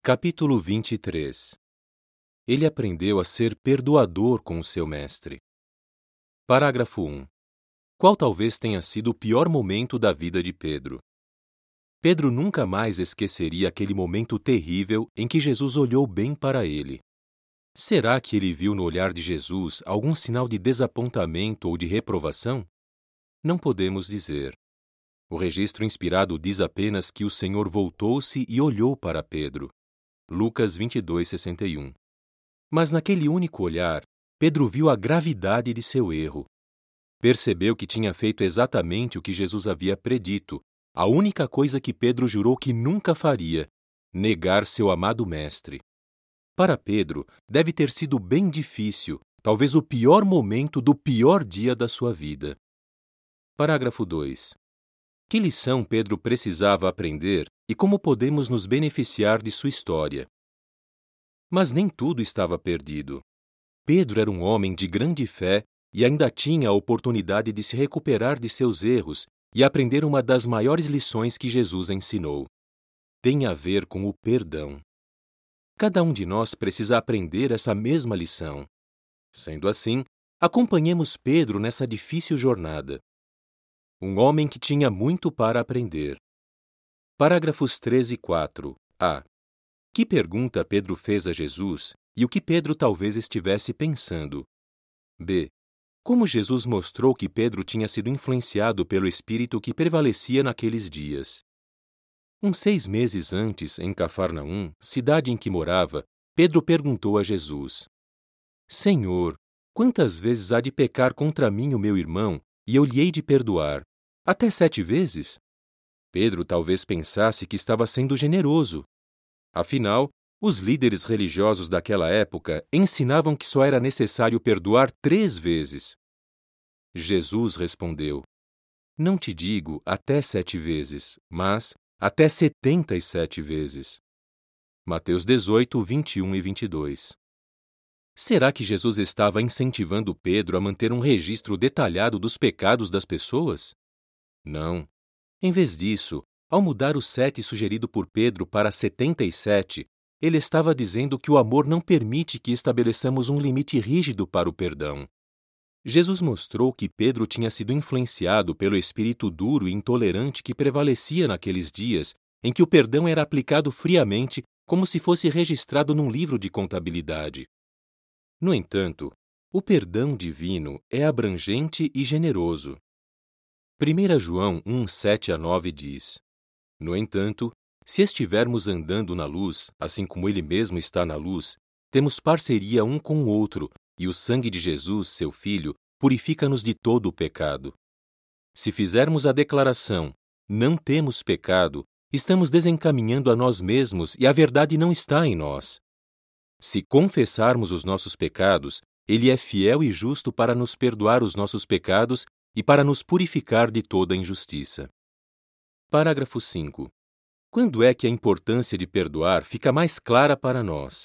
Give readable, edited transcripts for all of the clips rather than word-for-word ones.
Capítulo 23. Ele aprendeu a ser perdoador com o seu mestre. Parágrafo 1. Qual talvez tenha sido o pior momento da vida de Pedro? Pedro nunca mais esqueceria aquele momento terrível em que Jesus olhou bem para ele. Será que ele viu no olhar de Jesus algum sinal de desapontamento ou de reprovação? Não podemos dizer. O registro inspirado diz apenas que o Senhor voltou-se e olhou para Pedro. Lucas 22:61. Mas naquele único olhar, Pedro viu a gravidade de seu erro. Percebeu que tinha feito exatamente o que Jesus havia predito, a única coisa que Pedro jurou que nunca faria: negar seu amado mestre. Para Pedro, deve ter sido bem difícil, talvez o pior momento do pior dia da sua vida. Parágrafo 2. Que lição Pedro precisava aprender e como podemos nos beneficiar de sua história? Mas nem tudo estava perdido. Pedro era um homem de grande fé e ainda tinha a oportunidade de se recuperar de seus erros e aprender uma das maiores lições que Jesus ensinou. Tem a ver com o perdão. Cada um de nós precisa aprender essa mesma lição. Sendo assim, acompanhemos Pedro nessa difícil jornada. Um homem que tinha muito para aprender. Parágrafos 3 e 4. A. Que pergunta Pedro fez a Jesus e o que Pedro talvez estivesse pensando? B. Como Jesus mostrou que Pedro tinha sido influenciado pelo espírito que prevalecia naqueles dias? Uns 6 meses antes, em Cafarnaum, cidade em que morava, Pedro perguntou a Jesus: Senhor, quantas vezes há de pecar contra mim o meu irmão e eu lhe hei de perdoar? Até 7 vezes? Pedro talvez pensasse que estava sendo generoso. Afinal, os líderes religiosos daquela época ensinavam que só era necessário perdoar 3 vezes. Jesus respondeu: Não te digo até 7 vezes, mas até 77 vezes. Mateus 18, 21 e 22. Será que Jesus estava incentivando Pedro a manter um registro detalhado dos pecados das pessoas? Não. Em vez disso, ao mudar o 7 sugerido por Pedro para 77, ele estava dizendo que o amor não permite que estabeleçamos um limite rígido para o perdão. Jesus mostrou que Pedro tinha sido influenciado pelo espírito duro e intolerante que prevalecia naqueles dias, em que o perdão era aplicado friamente, como se fosse registrado num livro de contabilidade. No entanto, o perdão divino é abrangente e generoso. 1 João 1, 7-9 diz: No entanto, se estivermos andando na luz, assim como Ele mesmo está na luz, temos parceria um com o outro, e o sangue de Jesus, seu Filho, purifica-nos de todo o pecado. Se fizermos a declaração, não temos pecado, estamos desencaminhando a nós mesmos e a verdade não está em nós. Se confessarmos os nossos pecados, Ele é fiel e justo para nos perdoar os nossos pecados e para nos purificar de toda injustiça. Parágrafo 5. Quando é que a importância de perdoar fica mais clara para nós?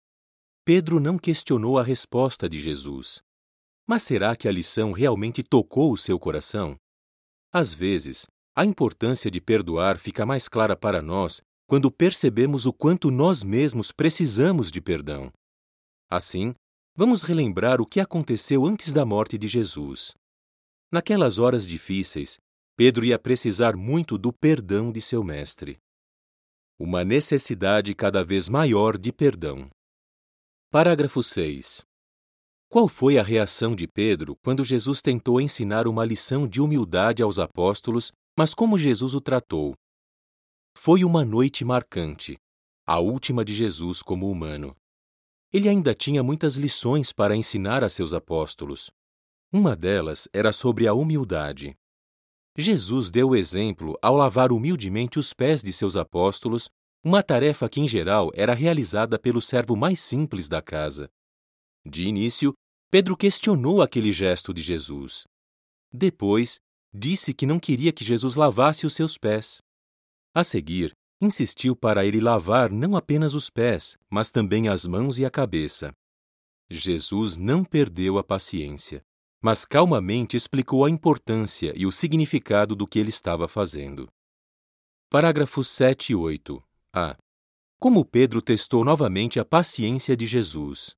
Pedro não questionou a resposta de Jesus. Mas será que a lição realmente tocou o seu coração? Às vezes, a importância de perdoar fica mais clara para nós quando percebemos o quanto nós mesmos precisamos de perdão. Assim, vamos relembrar o que aconteceu antes da morte de Jesus. Naquelas horas difíceis, Pedro ia precisar muito do perdão de seu mestre. Uma necessidade cada vez maior de perdão. Parágrafo 6. Qual foi a reação de Pedro quando Jesus tentou ensinar uma lição de humildade aos apóstolos, mas como Jesus o tratou? Foi uma noite marcante, a última de Jesus como humano. Ele ainda tinha muitas lições para ensinar a seus apóstolos. Uma delas era sobre a humildade. Jesus deu o exemplo ao lavar humildemente os pés de seus apóstolos, uma tarefa que, em geral, era realizada pelo servo mais simples da casa. De início, Pedro questionou aquele gesto de Jesus. Depois, disse que não queria que Jesus lavasse os seus pés. A seguir, insistiu para ele lavar não apenas os pés, mas também as mãos e a cabeça. Jesus não perdeu a paciência, mas calmamente explicou a importância e o significado do que ele estava fazendo. Parágrafos 7 e 8. A. Como Pedro testou novamente a paciência de Jesus.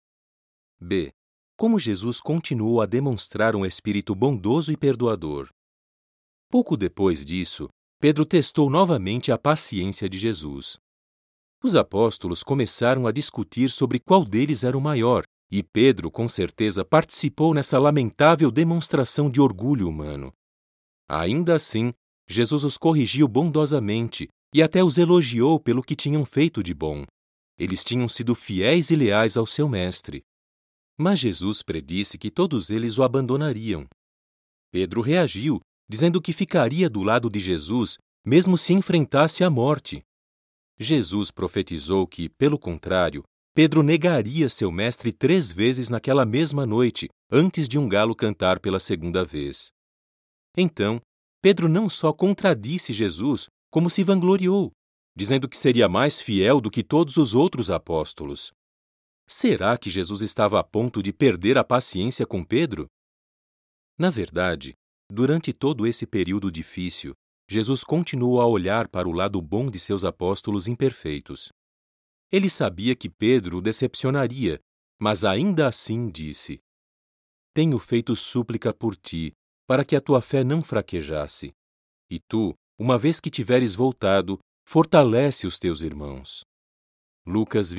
B. Como Jesus continuou a demonstrar um espírito bondoso e perdoador. Pouco depois disso, Pedro testou novamente a paciência de Jesus. Os apóstolos começaram a discutir sobre qual deles era o maior, e Pedro, com certeza, participou nessa lamentável demonstração de orgulho humano. Ainda assim, Jesus os corrigiu bondosamente e até os elogiou pelo que tinham feito de bom. Eles tinham sido fiéis e leais ao seu mestre. Mas Jesus predisse que todos eles o abandonariam. Pedro reagiu, dizendo que ficaria do lado de Jesus, mesmo se enfrentasse a morte. Jesus profetizou que, pelo contrário, Pedro negaria seu mestre 3 vezes naquela mesma noite, antes de um galo cantar pela segunda vez. Então, Pedro não só contradisse Jesus, como se vangloriou, dizendo que seria mais fiel do que todos os outros apóstolos. Será que Jesus estava a ponto de perder a paciência com Pedro? Na verdade, durante todo esse período difícil, Jesus continuou a olhar para o lado bom de seus apóstolos imperfeitos. Ele sabia que Pedro o decepcionaria, mas ainda assim disse: Tenho feito súplica por ti, para que a tua fé não fraquejasse. E tu, uma vez que tiveres voltado, fortalece os teus irmãos. Lucas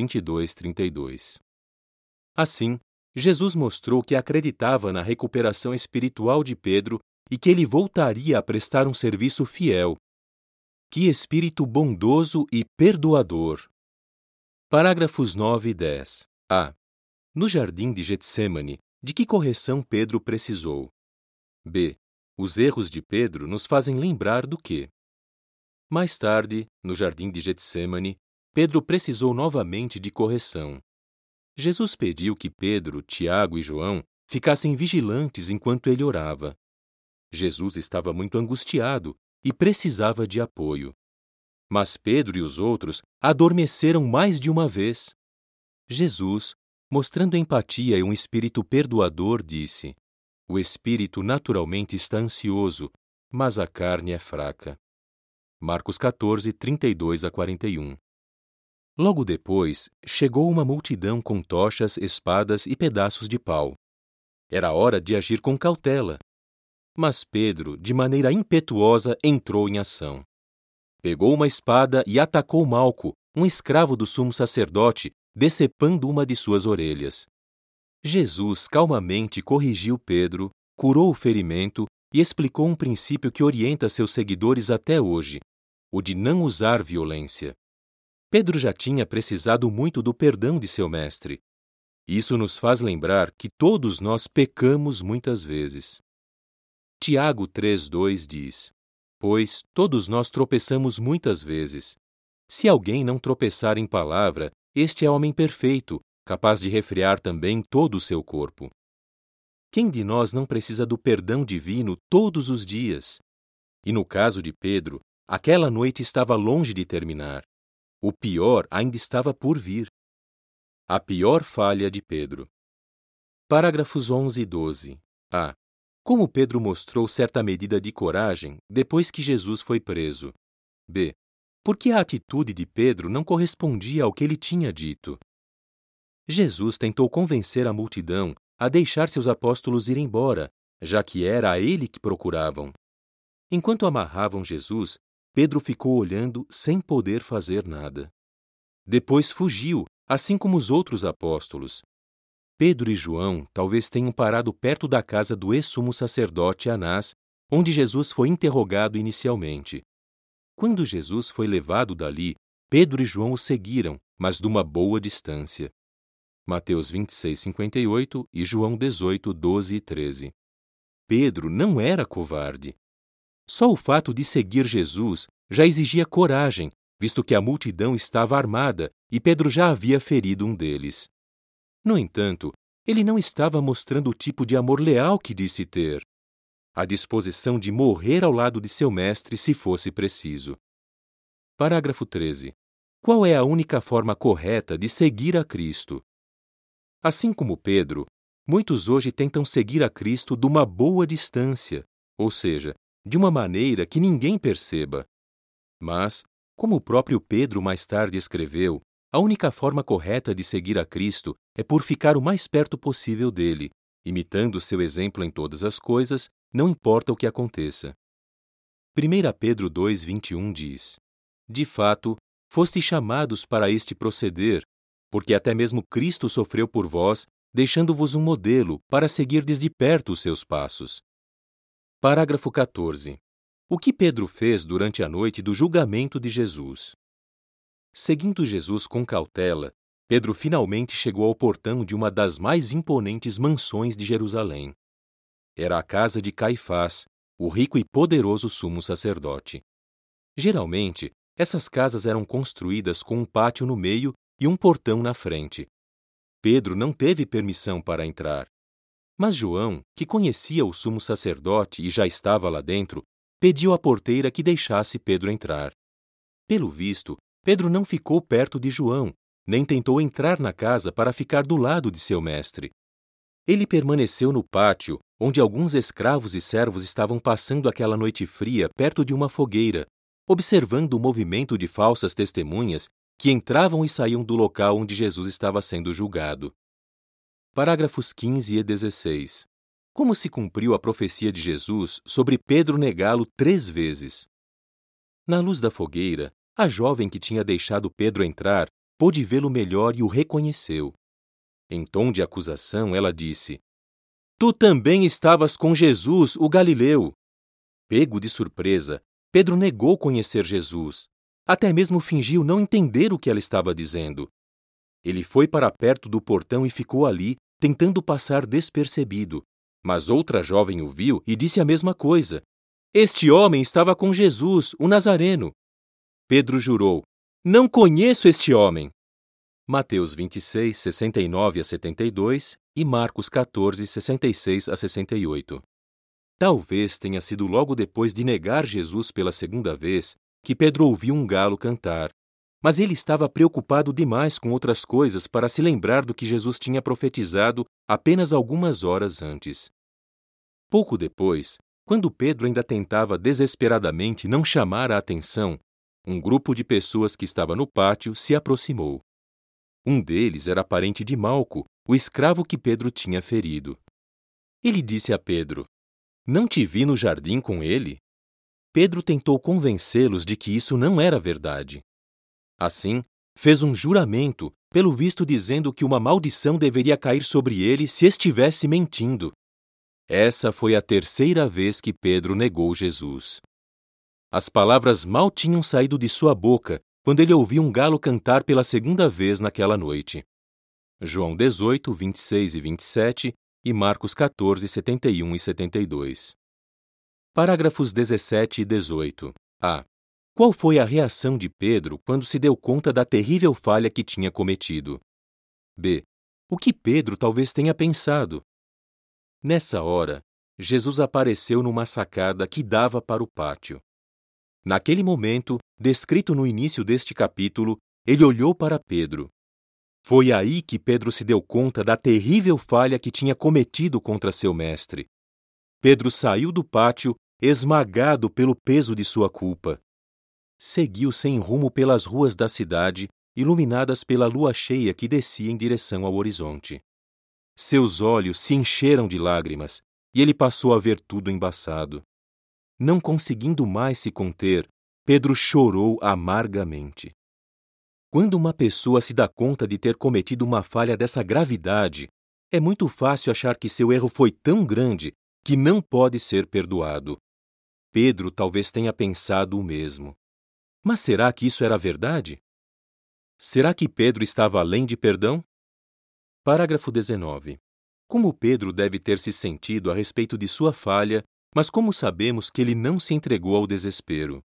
22:32. Assim, Jesus mostrou que acreditava na recuperação espiritual de Pedro e que ele voltaria a prestar um serviço fiel. Que espírito bondoso e perdoador! Parágrafos 9 e 10. A. No jardim de Getsemane, de que correção Pedro precisou? B. Os erros de Pedro nos fazem lembrar do quê? Mais tarde, no jardim de Getsemane, Pedro precisou novamente de correção. Jesus pediu que Pedro, Tiago e João ficassem vigilantes enquanto ele orava. Jesus estava muito angustiado e precisava de apoio. Mas Pedro e os outros adormeceram mais de uma vez. Jesus, mostrando empatia e um espírito perdoador, disse: O espírito naturalmente está ansioso, mas a carne é fraca. Marcos 14, 32-41. Logo depois, chegou uma multidão com tochas, espadas e pedaços de pau. Era hora de agir com cautela. Mas Pedro, de maneira impetuosa, entrou em ação. Pegou uma espada e atacou Malco, um escravo do sumo sacerdote, decepando uma de suas orelhas. Jesus calmamente corrigiu Pedro, curou o ferimento e explicou um princípio que orienta seus seguidores até hoje, o de não usar violência. Pedro já tinha precisado muito do perdão de seu mestre. Isso nos faz lembrar que todos nós pecamos muitas vezes. Tiago 3:2 diz: Pois todos nós tropeçamos muitas vezes. Se alguém não tropeçar em palavra, este é homem perfeito, capaz de refrear também todo o seu corpo. Quem de nós não precisa do perdão divino todos os dias? E no caso de Pedro, aquela noite estava longe de terminar. O pior ainda estava por vir. A pior falha de Pedro. Parágrafos 11 e 12. A. Como Pedro mostrou certa medida de coragem depois que Jesus foi preso. B. Por que a atitude de Pedro não correspondia ao que ele tinha dito? Jesus tentou convencer a multidão a deixar seus apóstolos ir embora, já que era a ele que procuravam. Enquanto amarravam Jesus, Pedro ficou olhando sem poder fazer nada. Depois fugiu, assim como os outros apóstolos. Pedro e João talvez tenham parado perto da casa do ex-sumo sacerdote Anás, onde Jesus foi interrogado inicialmente. Quando Jesus foi levado dali, Pedro e João o seguiram, mas de uma boa distância. Mateus 26:58 e João 18:12 e 13. Pedro não era covarde. Só o fato de seguir Jesus já exigia coragem, visto que a multidão estava armada e Pedro já havia ferido um deles. No entanto, ele não estava mostrando o tipo de amor leal que disse ter. A disposição de morrer ao lado de seu mestre se fosse preciso. Parágrafo 13. Qual é a única forma correta de seguir a Cristo? Assim como Pedro, muitos hoje tentam seguir a Cristo de uma boa distância, ou seja, de uma maneira que ninguém perceba. Mas, como o próprio Pedro mais tarde escreveu, A única forma correta de seguir a Cristo é por ficar o mais perto possível dele, imitando seu exemplo em todas as coisas, não importa o que aconteça. 1 Pedro 2:21 diz: De fato, fostes chamados para este proceder, porque até mesmo Cristo sofreu por vós, deixando-vos um modelo para seguirdes de perto os seus passos. Parágrafo 14. O que Pedro fez durante a noite do julgamento de Jesus? Seguindo Jesus com cautela, Pedro finalmente chegou ao portão de uma das mais imponentes mansões de Jerusalém. Era a casa de Caifás, o rico e poderoso sumo sacerdote. Geralmente, essas casas eram construídas com um pátio no meio e um portão na frente. Pedro não teve permissão para entrar. Mas João, que conhecia o sumo sacerdote e já estava lá dentro, pediu à porteira que deixasse Pedro entrar. Pelo visto, Pedro não ficou perto de João, nem tentou entrar na casa para ficar do lado de seu mestre. Ele permaneceu no pátio, onde alguns escravos e servos estavam passando aquela noite fria perto de uma fogueira, observando o movimento de falsas testemunhas que entravam e saíam do local onde Jesus estava sendo julgado. Parágrafos 15 e 16. Como se cumpriu a profecia de Jesus sobre Pedro negá-lo 3 vezes? Na luz da fogueira, a jovem que tinha deixado Pedro entrar pôde vê-lo melhor e o reconheceu. Em tom de acusação, ela disse: Tu também estavas com Jesus, o Galileu. Pego de surpresa, Pedro negou conhecer Jesus. Até mesmo fingiu não entender o que ela estava dizendo. Ele foi para perto do portão e ficou ali, tentando passar despercebido. Mas outra jovem o viu e disse a mesma coisa. Este homem estava com Jesus, o Nazareno. Pedro jurou: Não conheço este homem. Mateus 26, 69 a 72 e Marcos 14, 66 a 68. Talvez tenha sido logo depois de negar Jesus pela segunda vez que Pedro ouviu um galo cantar. Mas ele estava preocupado demais com outras coisas para se lembrar do que Jesus tinha profetizado apenas algumas horas antes. Pouco depois, quando Pedro ainda tentava desesperadamente não chamar a atenção, um grupo de pessoas que estava no pátio se aproximou. Um deles era parente de Malco, o escravo que Pedro tinha ferido. Ele disse a Pedro: Não te vi no jardim com ele? Pedro tentou convencê-los de que isso não era verdade. Assim, fez um juramento, pelo visto dizendo que uma maldição deveria cair sobre ele se estivesse mentindo. Essa foi a 3ª vez que Pedro negou Jesus. As palavras mal tinham saído de sua boca quando ele ouviu um galo cantar pela 2ª vez naquela noite. João 18, 26 e 27 e Marcos 14, 71 e 72. Parágrafos 17 e 18. A. Qual foi a reação de Pedro quando se deu conta da terrível falha que tinha cometido? B. O que Pedro talvez tenha pensado? Nessa hora, Jesus apareceu numa sacada que dava para o pátio. Naquele momento, descrito no início deste capítulo, ele olhou para Pedro. Foi aí que Pedro se deu conta da terrível falha que tinha cometido contra seu mestre. Pedro saiu do pátio, esmagado pelo peso de sua culpa. Seguiu sem rumo pelas ruas da cidade, iluminadas pela lua cheia que descia em direção ao horizonte. Seus olhos se encheram de lágrimas, e ele passou a ver tudo embaçado. Não conseguindo mais se conter, Pedro chorou amargamente. Quando uma pessoa se dá conta de ter cometido uma falha dessa gravidade, é muito fácil achar que seu erro foi tão grande que não pode ser perdoado. Pedro talvez tenha pensado o mesmo. Mas será que isso era verdade? Será que Pedro estava além de perdão? Parágrafo 19. Como Pedro deve ter se sentido a respeito de sua falha, mas como sabemos que ele não se entregou ao desespero?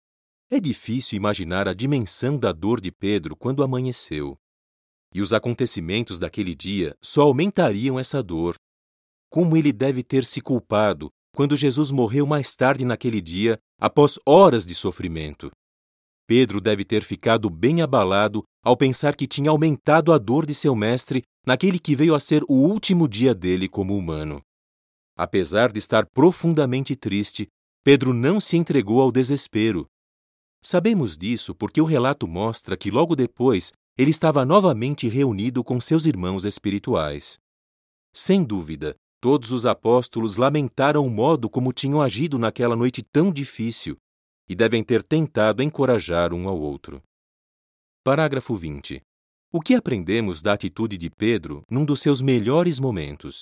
É difícil imaginar a dimensão da dor de Pedro quando amanheceu. E os acontecimentos daquele dia só aumentariam essa dor. Como ele deve ter se culpado quando Jesus morreu mais tarde naquele dia, após horas de sofrimento. Pedro deve ter ficado bem abalado ao pensar que tinha aumentado a dor de seu mestre naquele que veio a ser o último dia dele como humano. Apesar de estar profundamente triste, Pedro não se entregou ao desespero. Sabemos disso porque o relato mostra que logo depois ele estava novamente reunido com seus irmãos espirituais. Sem dúvida, todos os apóstolos lamentaram o modo como tinham agido naquela noite tão difícil e devem ter tentado encorajar um ao outro. Parágrafo 20. O que aprendemos da atitude de Pedro num dos seus melhores momentos?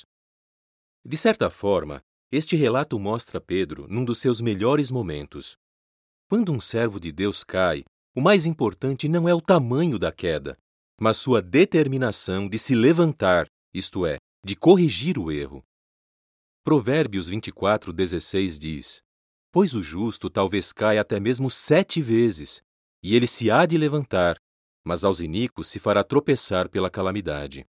De certa forma, este relato mostra Pedro num dos seus melhores momentos. Quando um servo de Deus cai, o mais importante não é o tamanho da queda, mas sua determinação de se levantar, isto é, de corrigir o erro. Provérbios 24:16 diz: Pois o justo talvez caia até mesmo 7 vezes, e ele se há de levantar, mas aos iníquos se fará tropeçar pela calamidade.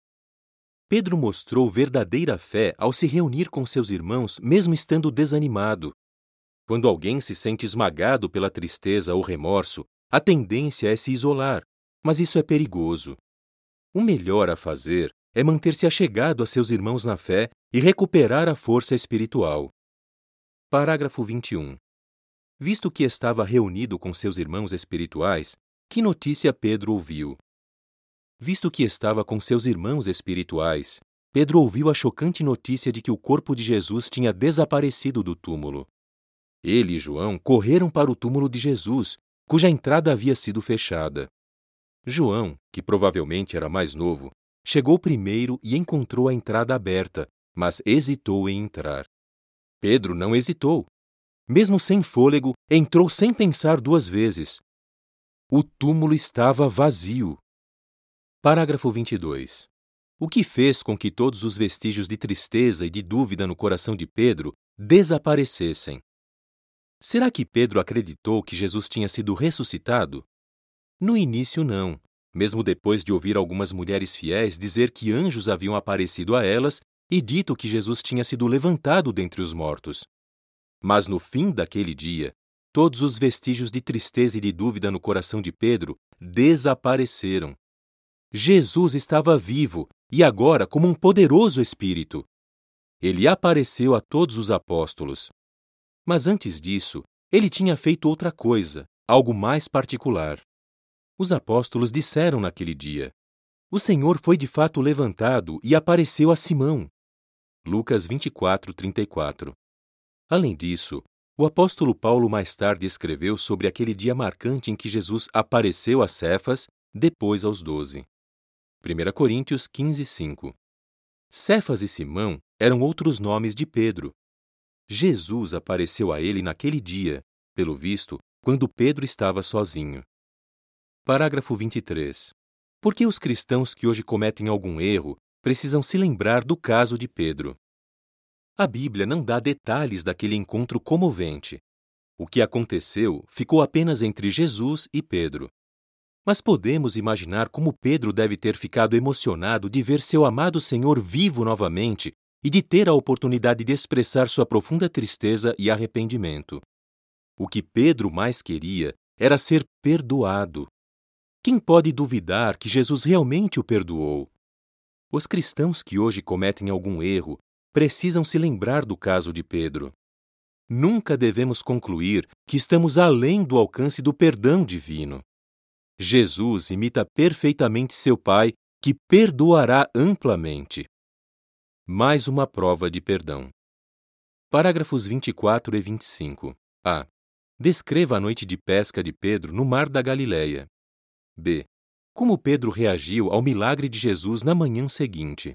Pedro mostrou verdadeira fé ao se reunir com seus irmãos, mesmo estando desanimado. Quando alguém se sente esmagado pela tristeza ou remorso, a tendência é se isolar, mas isso é perigoso. O melhor a fazer é manter-se achegado a seus irmãos na fé e recuperar a força espiritual. Parágrafo 21. Visto que estava reunido com seus irmãos espirituais, que notícia Pedro ouviu? Visto que estava com seus irmãos espirituais, Pedro ouviu a chocante notícia de que o corpo de Jesus tinha desaparecido do túmulo. Ele e João correram para o túmulo de Jesus, cuja entrada havia sido fechada. João, que provavelmente era mais novo, chegou primeiro e encontrou a entrada aberta, mas hesitou em entrar. Pedro não hesitou. Mesmo sem fôlego, entrou sem pensar 2 vezes. O túmulo estava vazio. Parágrafo 22. O que fez com que todos os vestígios de tristeza e de dúvida no coração de Pedro desaparecessem? Será que Pedro acreditou que Jesus tinha sido ressuscitado? No início, não, mesmo depois de ouvir algumas mulheres fiéis dizer que anjos haviam aparecido a elas e dito que Jesus tinha sido levantado dentre os mortos. Mas no fim daquele dia, todos os vestígios de tristeza e de dúvida no coração de Pedro desapareceram. Jesus estava vivo e agora como um poderoso Espírito. Ele apareceu a todos os apóstolos. Mas antes disso, ele tinha feito outra coisa, algo mais particular. Os apóstolos disseram naquele dia: O Senhor foi de fato levantado e apareceu a Simão. Lucas 24:34. Além disso, o apóstolo Paulo mais tarde escreveu sobre aquele dia marcante em que Jesus apareceu a Cefas, depois aos 12. 1 Coríntios 15:5. Cefas e Simão eram outros nomes de Pedro. Jesus apareceu a ele naquele dia, pelo visto, quando Pedro estava sozinho. Parágrafo 23. Por que os cristãos que hoje cometem algum erro precisam se lembrar do caso de Pedro? A Bíblia não dá detalhes daquele encontro comovente. O que aconteceu ficou apenas entre Jesus e Pedro. Mas podemos imaginar como Pedro deve ter ficado emocionado de ver seu amado Senhor vivo novamente e de ter a oportunidade de expressar sua profunda tristeza e arrependimento. O que Pedro mais queria era ser perdoado. Quem pode duvidar que Jesus realmente o perdoou? Os cristãos que hoje cometem algum erro precisam se lembrar do caso de Pedro. Nunca devemos concluir que estamos além do alcance do perdão divino. Jesus imita perfeitamente seu Pai, que perdoará amplamente. Mais uma prova de perdão. Parágrafos 24 e 25. A. Descreva a noite de pesca de Pedro no mar da Galileia. B. Como Pedro reagiu ao milagre de Jesus na manhã seguinte.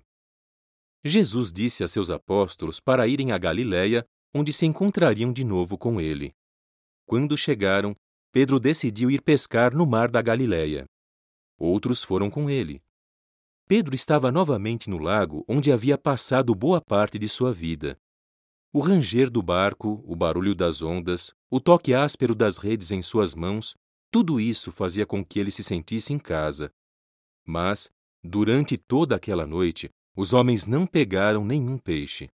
Jesus disse a seus apóstolos para irem à Galileia, onde se encontrariam de novo com ele. Quando chegaram, Pedro decidiu ir pescar no mar da Galileia. Outros foram com ele. Pedro estava novamente no lago onde havia passado boa parte de sua vida. O ranger do barco, o barulho das ondas, o toque áspero das redes em suas mãos, tudo isso fazia com que ele se sentisse em casa. Mas, durante toda aquela noite, os homens não pegaram nenhum peixe.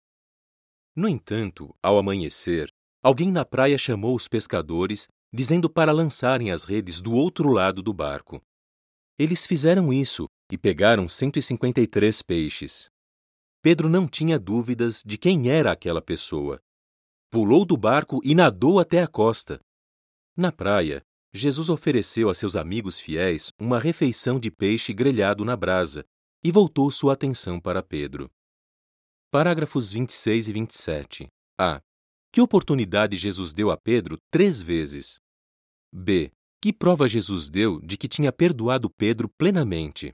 No entanto, ao amanhecer, alguém na praia chamou os pescadores, dizendo para lançarem as redes do outro lado do barco. Eles fizeram isso e pegaram 153 peixes. Pedro não tinha dúvidas de quem era aquela pessoa. Pulou do barco e nadou até a costa. Na praia, Jesus ofereceu a seus amigos fiéis uma refeição de peixe grelhado na brasa e voltou sua atenção para Pedro. Parágrafos 26 e 27. A. Que oportunidade Jesus deu a Pedro 3 vezes? B. Que prova Jesus deu de que tinha perdoado Pedro plenamente?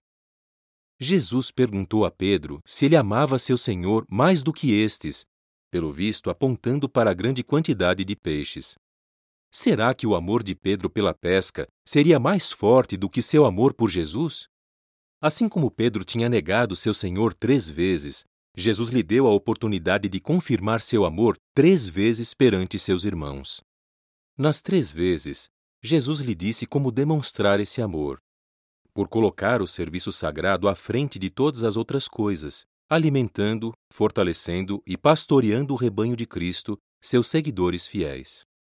Jesus perguntou a Pedro se ele amava seu Senhor mais do que estes, pelo visto apontando para a grande quantidade de peixes. Será que o amor de Pedro pela pesca seria mais forte do que seu amor por Jesus? Assim como Pedro tinha negado seu Senhor 3 vezes, Jesus lhe deu a oportunidade de confirmar seu amor 3 vezes perante seus irmãos. Nas 3 vezes, Jesus lhe disse como demonstrar esse amor. Por colocar o serviço sagrado à frente de todas as outras coisas, alimentando, fortalecendo e pastoreando o rebanho de Cristo, seus seguidores fiéis.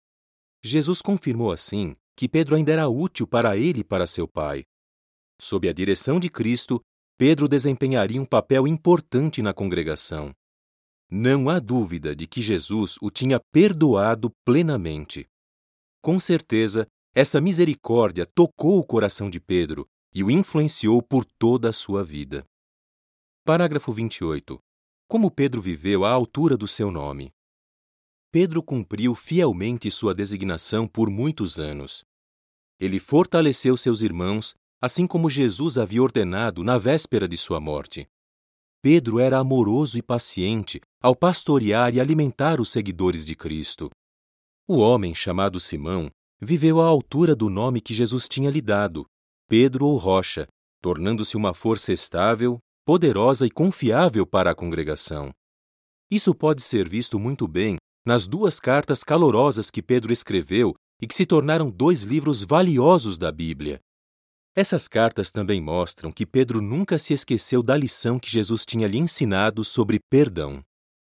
Jesus confirmou assim que Pedro ainda era útil para ele e para seu Pai. Sob a direção de Cristo, Pedro desempenharia um papel importante na congregação. Não há dúvida de que Jesus o tinha perdoado plenamente. Com certeza, essa misericórdia tocou o coração de Pedro e o influenciou por toda a sua vida. Parágrafo 28. Como Pedro viveu à altura do seu nome? Pedro cumpriu fielmente sua designação por muitos anos. Ele fortaleceu seus irmãos, assim como Jesus havia ordenado na véspera de sua morte. Pedro era amoroso e paciente ao pastorear e alimentar os seguidores de Cristo. O homem chamado Simão viveu à altura do nome que Jesus tinha lhe dado, Pedro ou Rocha, tornando-se uma força estável, poderosa e confiável para a congregação. Isso pode ser visto muito bem nas 2 cartas calorosas que Pedro escreveu e que se tornaram 2 livros valiosos da Bíblia. Essas cartas também mostram que Pedro nunca se esqueceu da lição que Jesus tinha lhe ensinado sobre perdão.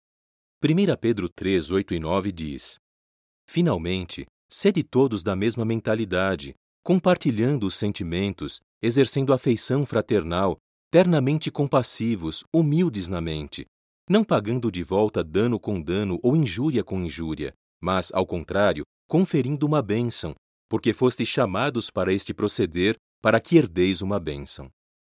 1 Pedro 3, 8 e 9 diz: Finalmente, sede todos da mesma mentalidade, compartilhando os sentimentos, exercendo afeição fraternal, ternamente compassivos, humildes na mente, não pagando de volta dano com dano ou injúria com injúria, mas, ao contrário, conferindo uma bênção, porque fostes chamados para este proceder, para que herdeis uma bênção.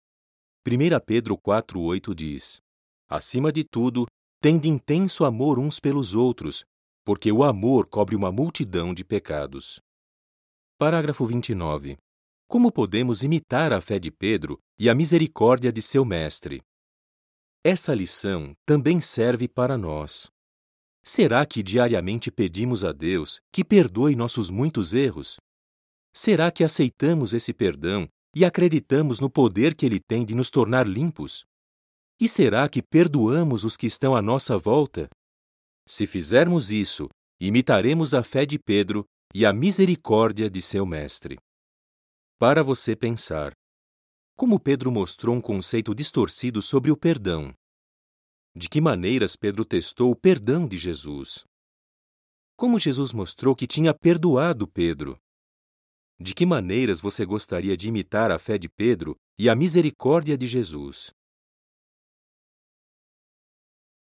1 Pedro 4,8 diz: Acima de tudo, tende intenso amor uns pelos outros, porque o amor cobre uma multidão de pecados. Parágrafo 29. Como podemos imitar a fé de Pedro e a misericórdia de seu mestre? Essa lição também serve para nós. Será que diariamente pedimos a Deus que perdoe nossos muitos erros? Será que aceitamos esse perdão e acreditamos no poder que ele tem de nos tornar limpos? E será que perdoamos os que estão à nossa volta? Se fizermos isso, imitaremos a fé de Pedro e a misericórdia de seu mestre. Para você pensar. Como Pedro mostrou um conceito distorcido sobre o perdão? De que maneiras Pedro testou o perdão de Jesus? Como Jesus mostrou que tinha perdoado Pedro? De que maneiras você gostaria de imitar a fé de Pedro e a misericórdia de Jesus?